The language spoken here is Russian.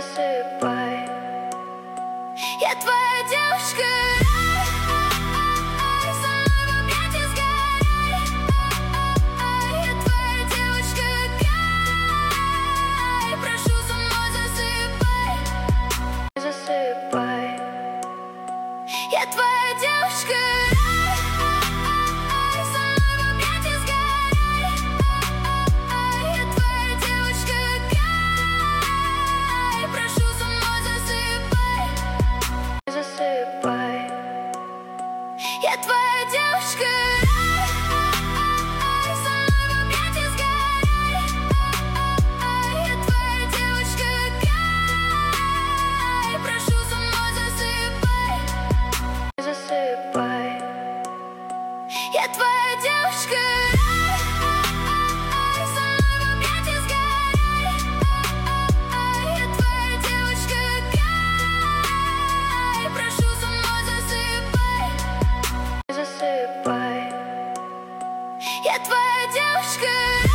засыпай. Я твоя девушка. Со мной в объятиях сгорай. Я твоя девушка. Прошу, со мной засыпай. Засыпай. Я твоя девушка. Со мной в объятиях сгорай. Я твоя девушка. Прошу, со мной засыпай. Засыпай. Я твоя девушка. Со мной в объятиях сгорай. Я твоя девушка. Прошу, со мной засыпай. Засыпай. Я твоя девушка. Со мной в объятиях сгорай. Я твоя девушка. Прошу, со мной засыпай. Засыпай. Я твоя девушка.